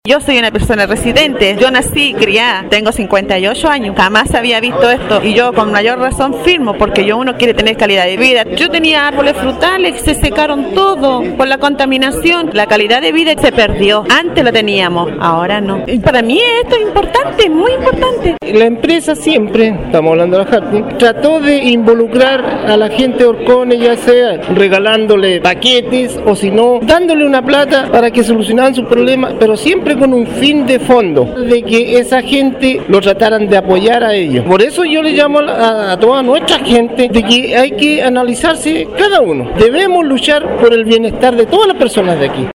Yo soy una persona residente, yo nací, criada, tengo 58 años, jamás había visto esto y yo con mayor razón firmo porque uno quiere tener calidad de vida. Yo tenía árboles frutales, se secaron todo por la contaminación, la calidad de vida se perdió, antes la teníamos, ahora no. Y para mí esto es importante, muy importante. La empresa siempre, estamos hablando de la Harting, trató de involucrar a la gente de Orcones, ya sea regalándole paquetes o si no, dándole una plata para que solucionaran sus problemas, pero siempre con un fin de fondo, de que esa gente lo trataran de apoyar a ellos. Por eso yo le llamo a toda nuestra gente de que hay que analizarse cada uno. Debemos luchar por el bienestar de todas las personas de aquí.